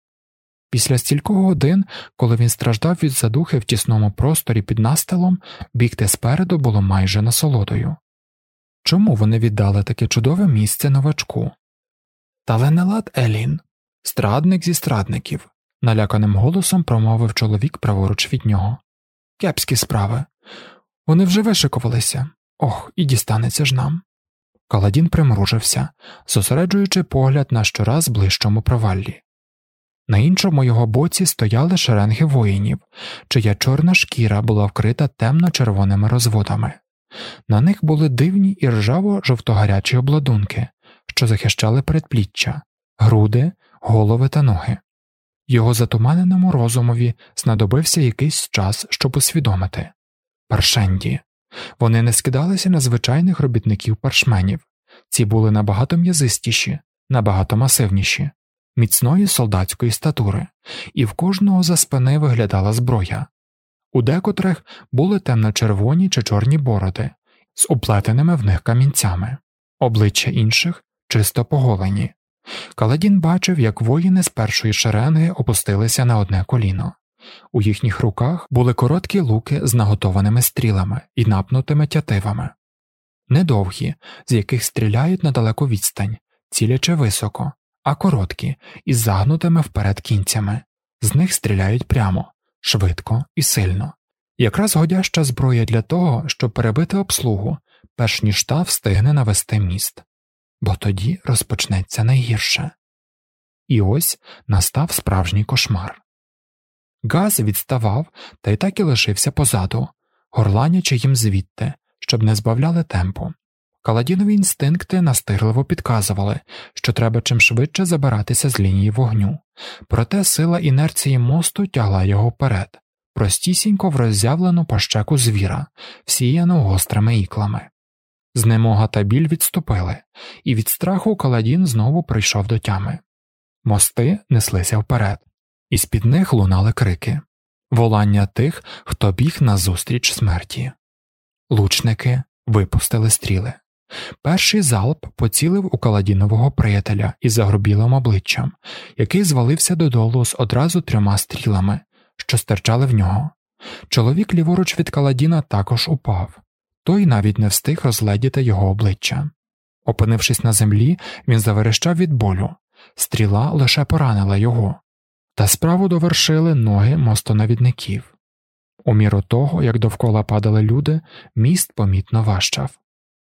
Speaker 1: Після стількох годин, коли він страждав від задухи в тісному просторі під настилом, бігти спереду було майже насолодою. Чому вони віддали таке чудове місце новачку? «Та Ленелад Елін, страдник зі страдників», – наляканим голосом промовив чоловік праворуч від нього. «Кепські справи. Вони вже вишикувалися. Ох, і дістанеться ж нам». Каладін примружився, зосереджуючи погляд на щораз ближчому проваллі. На іншому його боці стояли шеренги воїнів, чия чорна шкіра була вкрита темно-червоними розводами. На них були дивні і ржаво-жовтогарячі обладунки, що захищали передпліччя, груди, голови та ноги. Його затуманеному розумові знадобився якийсь час, щоб усвідомити. Паршенді. Вони не скидалися на звичайних робітників-паршменів. Ці були набагато м'язистіші, набагато масивніші, міцної солдатської статури, і в кожного за спини виглядала зброя. У декотрих були темно-червоні чи чорні бороди з уплетеними в них камінцями, обличчя інших чисто поголені. Каладін бачив, як воїни з першої шеренги опустилися на одне коліно. У їхніх руках були короткі луки з наготованими стрілами і напнутими тятивами. Недовгі, з яких стріляють на далеку відстань, цілячи високо, а короткі, із загнутими вперед кінцями. З них стріляють прямо, швидко і сильно. Якраз годяща зброя для того, щоб перебити обслугу, перш ніж та встигне навести міст. Бо тоді розпочнеться найгірше. І ось настав справжній кошмар. Газ відставав та й так і лишився позаду, горланячи їм звідти, щоб не збавляли темпу. Каладінові інстинкти настирливо підказували, що треба чим швидше забиратися з лінії вогню, проте сила інерції мосту тягла його вперед, простісінько в роззявлену пащеку звіра, всіяну гострими іклами. Знемога та біль відступили, і від страху Каладін знову прийшов до тями. Мости неслися вперед, і з-під них лунали крики, волання тих, хто біг назустріч смерті. Лучники випустили стріли. Перший залп поцілив у Каладінового приятеля із загрубілим обличчям, який звалився додолу з одразу трьома стрілами, що стирчали в нього. Чоловік ліворуч від Каладіна також упав. Той навіть не встиг розгледіти його обличчя. Опинившись на землі, він заверещав від болю. Стріла лише поранила його. Та справу довершили ноги мостонавідників. У міру того, як довкола падали люди, міст помітно важчав.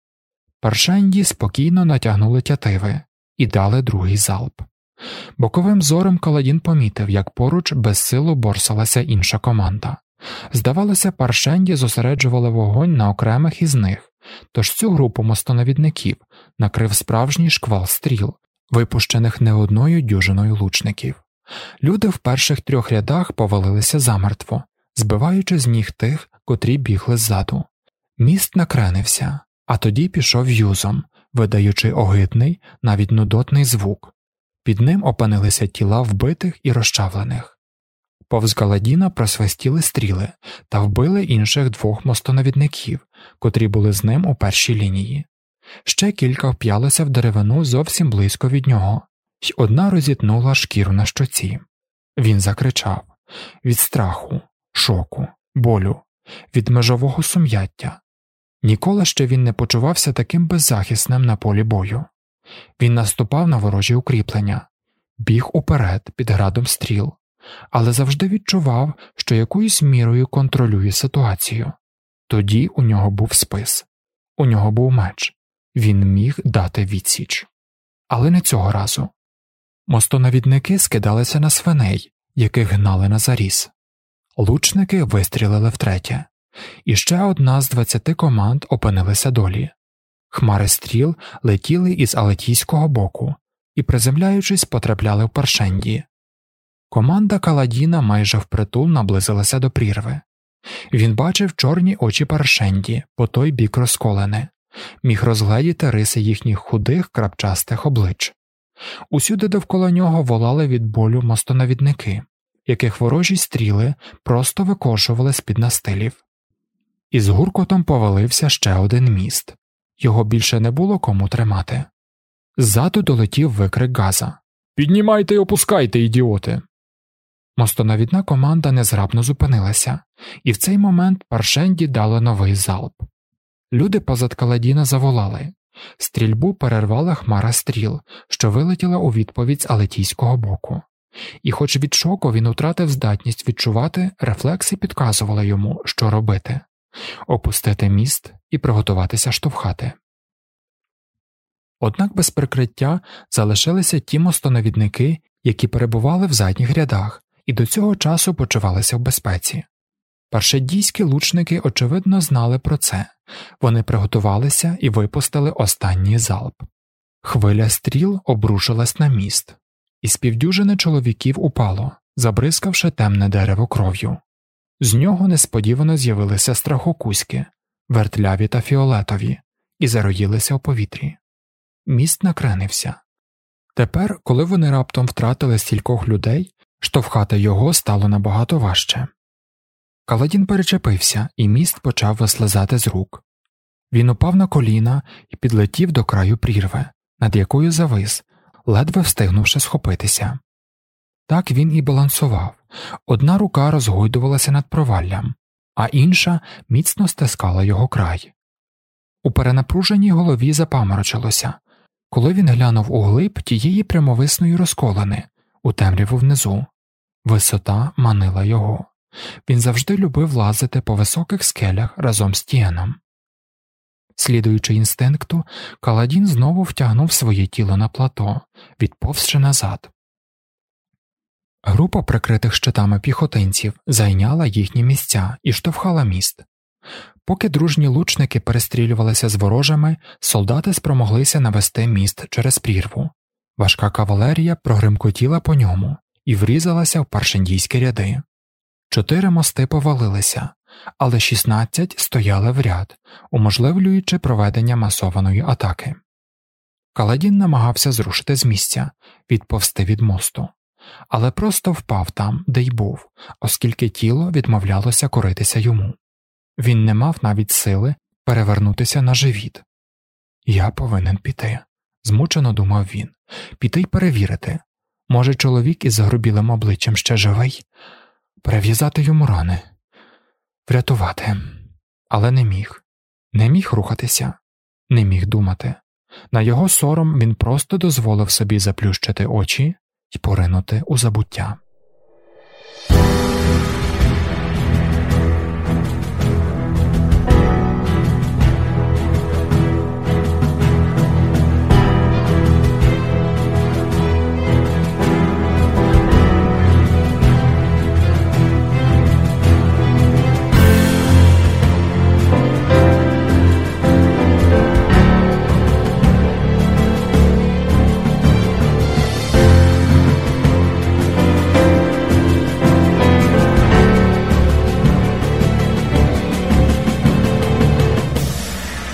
Speaker 1: Паршенді спокійно натягнули тятиви і дали другий залп. Боковим зором Каладін помітив, як поруч безсилу борсалася інша команда. Здавалося, паршенді зосереджували вогонь на окремих із них, тож цю групу мостонавідників накрив справжній шквал стріл, випущених не одною дюжиною лучників. Люди в перших трьох рядах повалилися замертво, збиваючи з ніг тих, котрі бігли ззаду. Міст накренився, а тоді пішов юзом, видаючи огидний, навіть нудотний звук. Під ним опинилися тіла вбитих і розчавлених. Повз Каладіна просвистіли стріли та вбили інших двох мостоновідників, котрі були з ним у першій лінії. Ще кілька вп'ялося в деревину зовсім близько від нього, й одна розітнула шкіру на щоці. Він закричав від страху, шоку, болю, від межового сум'яття. Ніколи ще він не почувався таким беззахисним на полі бою. Він наступав на ворожі укріплення, біг уперед під градом стріл, але завжди відчував, що якоюсь мірою контролює ситуацію. Тоді у нього був спис, у нього був меч, він міг дати відсіч. Але не цього разу. Мостоновідники скидалися на свиней, яких гнали на заріз. Лучники вистрілили втретє, і ще одна з двадцяти команд опинилися долі. Хмари стріл летіли із алетійського боку і, приземляючись, потрапляли в Паршенді. Команда Каладіна майже впритул наблизилася до прірви. Він бачив чорні очі Паршенді по той бік розколени, міг розгледіти риси їхніх худих крапчастих облич. Усюди довкола нього волали від болю мостоновідники, яких ворожі стріли просто викошували з-під настилів. Із гуркотом повалився ще один міст. Його більше не було кому тримати. Ззаду долетів викрик Газа. «Піднімайте й опускайте, ідіоти!» Мостоновідна команда незграбно зупинилася, і в цей момент Паршенді дали новий залп. Люди позад Каладіна заволали. Стрільбу перервала хмара стріл, що вилетіла у відповідь з алетійського боку. І хоч від шоку він втратив здатність відчувати, рефлекси підказували йому, що робити – опустити міст і приготуватися штовхати. Однак без прикриття залишилися ті мостоновідники, які перебували в задніх рядах і до цього часу почувалися в безпеці. Паршендійські лучники, очевидно, знали про це. Вони приготувалися і випустили останній залп. Хвиля стріл обрушилась на міст, і з півдюжини чоловіків упало, забризкавши темне дерево кров'ю. З нього несподівано з'явилися страхокузькі, вертляві та фіолетові, і зароїлися у повітрі. Міст накренився. Тепер, коли вони раптом втратили стількох людей, штовхати його стало набагато важче. Каладін перечепився, і міст почав вислизати з рук. Він упав на коліна і підлетів до краю прірви, над якою завис, ледве встигнувши схопитися. Так він і балансував. Одна рука розгойдувалася над проваллям, а інша міцно стискала його край. У перенапруженій голові запаморочилося, коли він глянув у глиб тієї прямовисної розколини, у темряву внизу. Висота манила його. Він завжди любив лазити по високих скелях разом з Тієном. Слідуючи інстинкту, Каладін знову втягнув своє тіло на плато, відповзши назад. Група прикритих щитами піхотинців зайняла їхні місця і штовхала міст. Поки дружні лучники перестрілювалися з ворожими, солдати спромоглися навести міст через прірву. Важка кавалерія прогримкотіла по ньому і врізалася в паршендійські ряди. Чотири мости повалилися, але шістнадцять стояли в ряд, уможливлюючи проведення масованої атаки. Каладін намагався зрушити з місця, відповсти від мосту, але просто впав там, де й був, оскільки тіло відмовлялося коритися йому. Він не мав навіть сили перевернутися на живіт. «Я повинен піти», – змучено думав він, – «піти й перевірити. Може, чоловік із загрубілим обличчям ще живий? Перев'язати йому рани, врятувати». Але не міг. Не міг рухатися, не міг думати. На його сором він просто дозволив собі заплющити очі й поринути у забуття.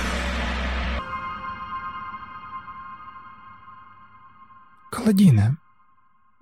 Speaker 1: «Каладіне»,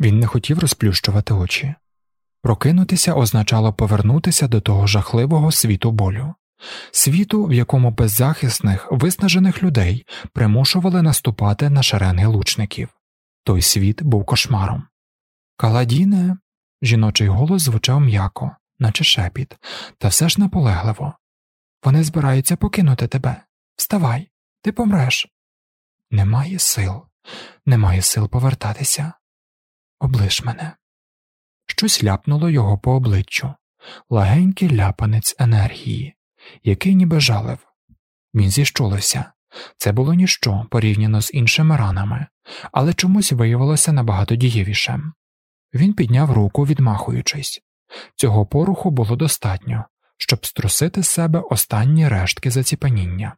Speaker 1: Він не хотів розплющувати очі. Прокинутися означало повернутися до того жахливого світу болю. Світу, в якому беззахисних, виснажених людей примушували наступати на шеренги лучників. Той світ був кошмаром. «Каладіне!» – жіночий голос звучав м'яко, наче шепіт, та все ж наполегливо. «Вони збираються покинути тебе. Вставай, ти помреш». «Немає сил, немає сил повертатися. Облиш мене». Щось ляпнуло його по обличчю. Легенький ляпанець енергії, який ніби жалив. Він зіщулився. Це було ніщо порівняно з іншими ранами, але чомусь виявилося набагато дієвішим. Він підняв руку, відмахуючись. Цього поруху було достатньо, щоб струсити з себе останні рештки заціпеніння.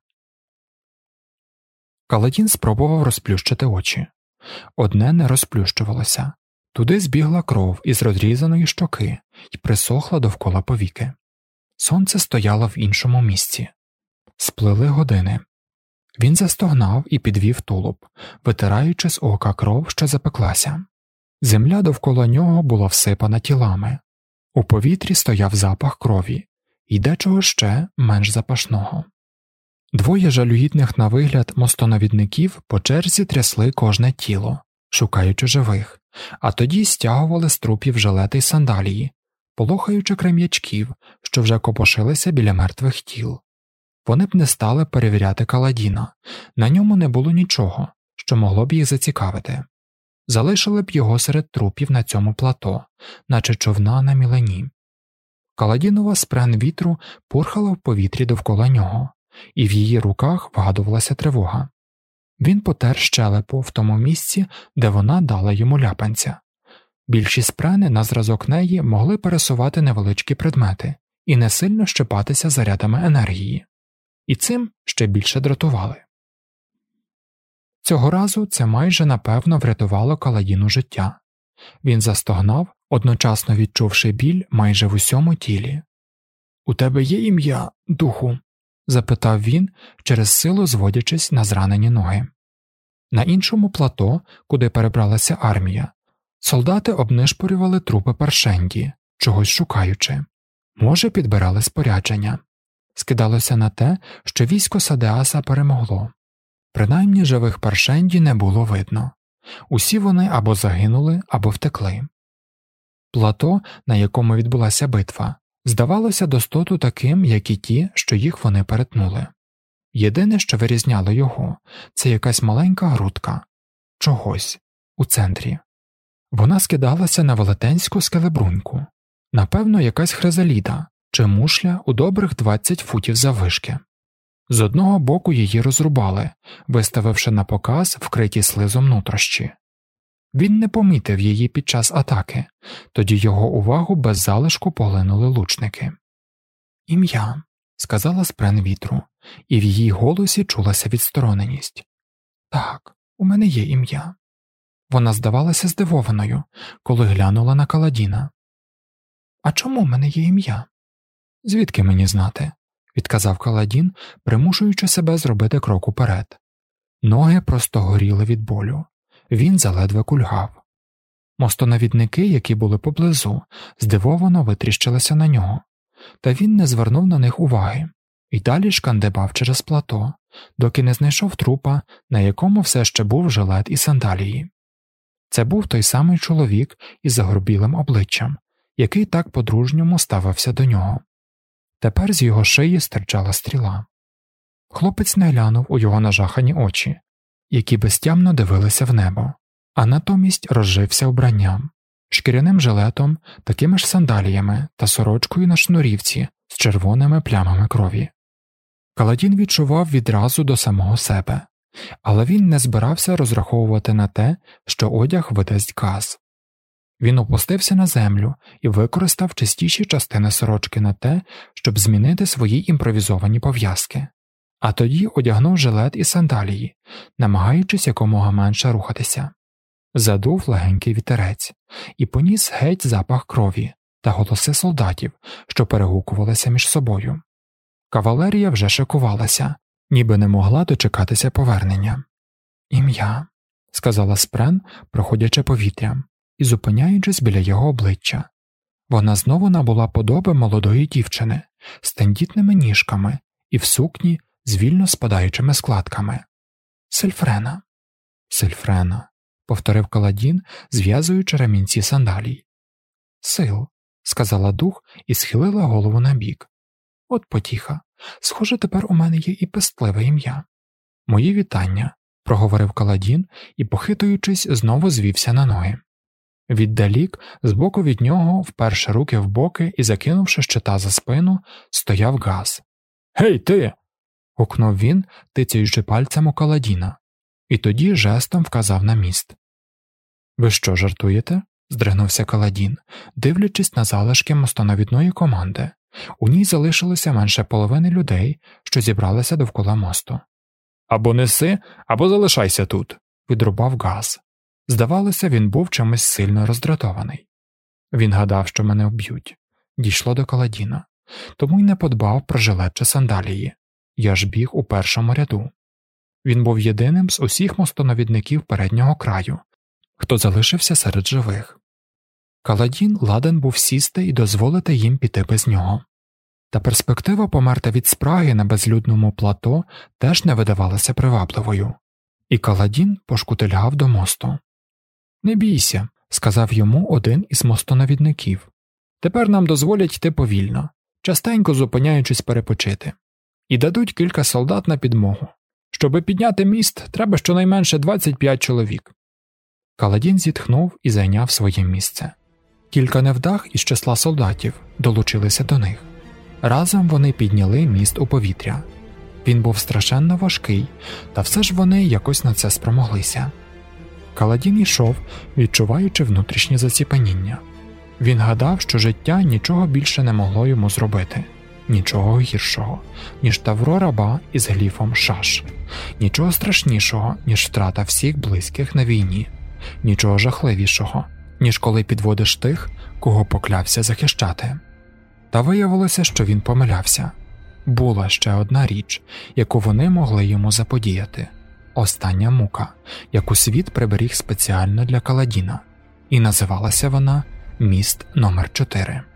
Speaker 1: Каладін спробував розплющити очі. Одне не розплющувалося. Туди збігла кров із розрізаної щоки й присохла довкола повіки. Сонце стояло в іншому місці. Сплили години. Він застогнав і підвів тулуб, витираючи з ока кров, що запеклася. Земля довкола нього була всипана тілами. У повітрі стояв запах крові і дечого ще менш запашного. Двоє жалюгідних на вигляд мостоновідників по черзі трясли кожне тіло, шукаючи живих, а тоді стягували з трупів жилети й сандалії, полохаючи крем'ячків, що вже копошилися біля мертвих тіл. Вони б не стали перевіряти Каладіна, на ньому не було нічого, що могло б їх зацікавити. Залишили б його серед трупів на цьому плато, наче човна на мілені. Каладінова спрен вітру пурхала в повітрі довкола нього, і в її руках вгадувалася тривога. Він потер щелепу в тому місці, де вона дала йому ляпанця. Більші спрени на зразок неї могли пересувати невеличкі предмети і не сильно щепатися зарядами енергії. І цим ще більше дратували. Цього разу це майже напевно врятувало Каладіну життя. Він застогнав, одночасно відчувши біль майже в усьому тілі. «У тебе є ім'я, духу?» – запитав він, через силу зводячись на зранені ноги. На іншому плато, куди перебралася армія, солдати обнишпорювали трупи Паршенді, чогось шукаючи. Може, підбирали спорядження. Скидалося на те, що військо Садеаса перемогло. Принаймні живих Паршенді не було видно. Усі вони або загинули, або втекли. Плато, на якому відбулася битва, здавалося достоту таким, як і ті, що їх вони перетнули. Єдине, що вирізняло його, це якась маленька грудка. Чогось. У центрі. Вона скидалася на велетенську скелебруньку. Напевно, якась хризаліда чи мушля у добрих двадцять футів заввишки. З одного боку її розрубали, виставивши на показ вкриті слизом нутрощі. Він не помітив її під час атаки, тоді його увагу без залишку поглинули лучники. «Ім'я», – сказала спрен вітру, і в її голосі чулася відстороненість. «Так, у мене є ім'я». Вона здавалася здивованою, коли глянула на Каладіна. «А чому в мене є ім'я?» «Звідки мені знати?» – відказав Каладін, примушуючи себе зробити крок уперед. Ноги просто горіли від болю. Він заледве кульгав. Мостоновідники, які були поблизу, здивовано витріщилися на нього. Та він не звернув на них уваги і далі шкандибав через плато, доки не знайшов трупа, на якому все ще був жилет і сандалії. Це був той самий чоловік із загорбілим обличчям, який так по-дружньому ставився до нього. Тепер з його шиї стирчала стріла. Хлопець не глянув у його нажахані очі, які безтямно дивилися в небо, а натомість розжився убранням, шкіряним жилетом, такими ж сандаліями та сорочкою на шнурівці з червоними плямами крові. Каладін відчував відразу до самого себе, але він не збирався розраховувати на те, що одяг видасть газ. Він опустився на землю і використав чистіші частини сорочки на те, щоб змінити свої імпровізовані пов'язки, а тоді одягнув жилет і сандалії, намагаючись якомога менше рухатися. Задув легенький вітерець і поніс геть запах крові та голоси солдатів, що перегукувалися між собою. Кавалерія вже шикувалася, ніби не могла дочекатися повернення. «Ім'я», – сказала спрен, проходячи повітрям, і зупиняючись біля його обличчя. Вона знову набула подоби молодої дівчини з тендітними ніжками і в сукні з вільно спадаючими складками. «Сильфрена, Сильфрена», – повторив Каладін, зв'язуючи ремінці сандалій. «Сил», – сказала дух і схилила голову набік. «От потіха. Схоже, тепер у мене є і пестливе ім'я». «Мої вітання», – проговорив Каладін і, похитуючись, знову звівся на ноги. Віддалік, збоку від нього, вперше руки в боки і закинувши щита за спину, стояв Газ. «Гей, ти!» – гукнув він, тицяючи пальцем у Каладіна, і тоді жестом вказав на міст. «Ви що, жартуєте?» – здригнувся Каладін, дивлячись на залишки мостонавідної команди. У ній залишилося менше половини людей, що зібралися довкола мосту. «Або неси, або залишайся тут», – відрубав Газ. Здавалося, він був чимось сильно роздратований. Він гадав, що мене вб'ють. Дійшло до Каладіна. Тому й не подбав про жилет чи сандалії. Я ж біг у першому ряду. Він був єдиним з усіх мостонавідників переднього краю, хто залишився серед живих. Каладін ладен був сісти і дозволити їм піти без нього. Та перспектива померти від спраги на безлюдному плато теж не видавалася привабливою. І Каладін пошкутильгав до мосту. «Не бійся», – сказав йому один із мостонавідників. «Тепер нам дозволять йти повільно, частенько зупиняючись перепочити. І дадуть кілька солдат на підмогу. Щоби підняти міст, треба щонайменше двадцять п'ять чоловік». Каладін зітхнув і зайняв своє місце. Кілька невдах із числа солдатів долучилися до них. Разом вони підняли міст у повітря. Він був страшенно важкий, та все ж вони якось на це спромоглися. Каладін йшов, відчуваючи внутрішнє заціпеніння. Він гадав, що життя нічого більше не могло йому зробити. Нічого гіршого, ніж тавро раба із гліфом Шаш. Нічого страшнішого, ніж втрата всіх близьких на війні. Нічого жахливішого, ніж коли підводиш тих, кого поклявся захищати. Та виявилося, що він помилявся. Була ще одна річ, яку вони могли йому заподіяти. Остання мука, яку світ приберіг спеціально для Каладіна. І називалася вона «Міст номер чотири».